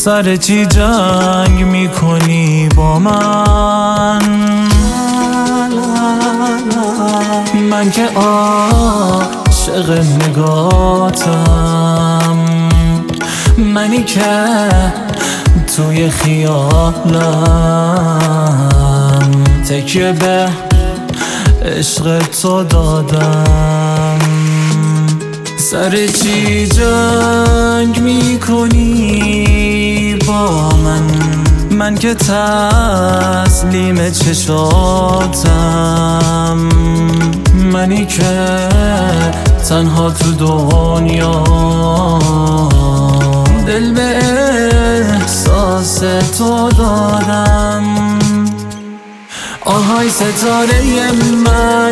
سر چی جنگ میکنی با من؟ من که عاشق نگاتم، منی که توی خیالم تکیه به عشق تو دادم. سر چی جنگ میکنی با من که تسلیم چشاتم، منی که تنها تو دنیا دل به احساس تو دادم. آهای ستاره من،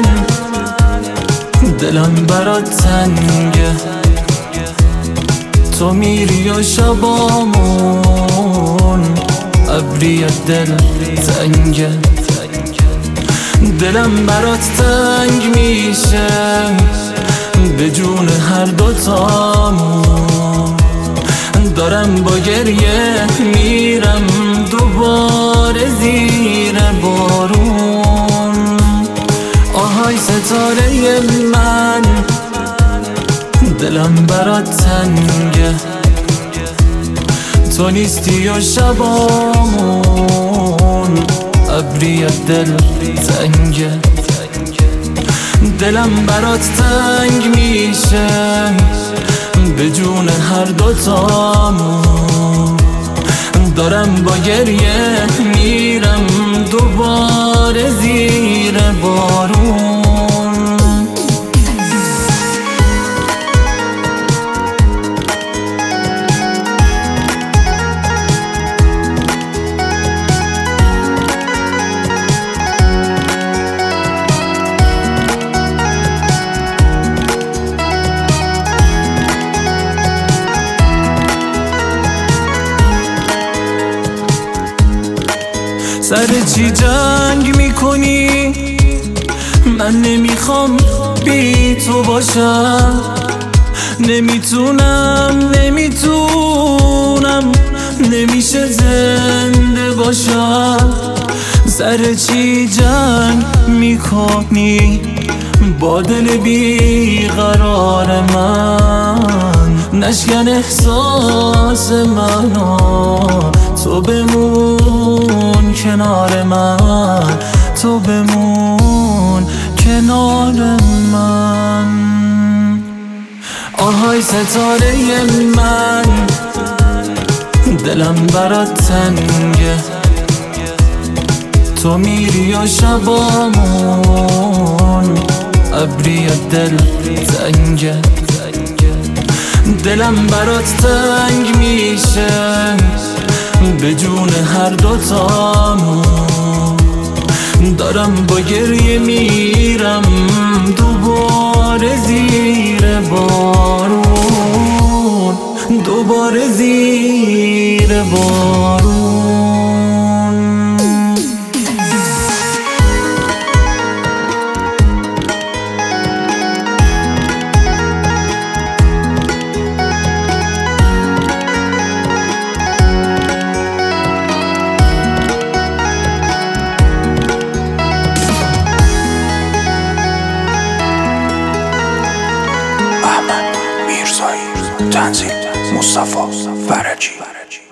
دلم برات تنگه، تو میری و شبامون ابری دل تنگه. دلم برات تنگ میشه به جون هر دوتامون، دارم با گریه میرم دوباره زیر بارون. آهای ستاره من، دلم برات تنگه، تو نیستی و شبامون ابری دل تنگه. دلم برات تنگ میشه به جون هر دوتامون، دارم با گریه میرم دوباره زیر بارون. سر چی جنگ میکنی؟ من نمیخوام بی تو باشم، نمیتونم نمیشه زنده باشم. سر چی جنگ میکنی با دل بیقرار من؟ نشکن احساس منو، تو بمون کنار من، تو بمون کنار من. آهای ستاره من، دلم برات تنگه، تو میری و شبامون ابری دل تنگه. دلم برات تنگ میشه به جون هر دوتامون، دارم با گریه میرم دوباره زیر بارون، دوباره زیر بارون. احمد میرزایی، تنظیم مصطفی فرجی.